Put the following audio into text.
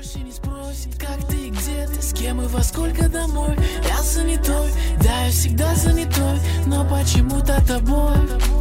больше не спросит, как ты и где ты, с кем и во сколько домой. Я занятой, да, я всегда занятой, но почему-то тобой